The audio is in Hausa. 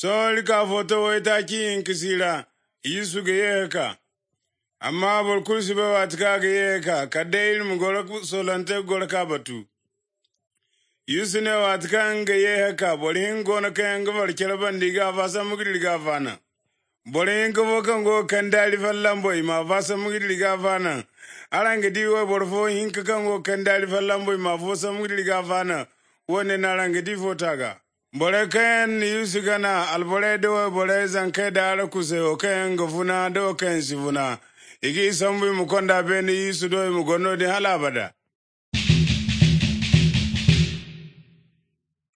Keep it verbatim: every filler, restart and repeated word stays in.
Sol ka foto weta ki inkisira Yesu ge yeka. Amma bol kursi ba watka ge yeka kadai ilmu gora solante gora kabatu. Yesu ne watka ge yeka bolin gona kan gabar kelban diga fasa mugri ga fana. Bolin go kan go kan dali fallambo ma fasa mugri ga fana. Arange diwo borfo hinka kan go kan dali fallambo ma fasa mugri ga fana. Wone narange di fotaga. Bore kayan Yesu gana albore do bore zankai da ara kuse o kayan gafuna do kayan sifuna. Igi sambu mukonda beni Yesu do mugono di halabada.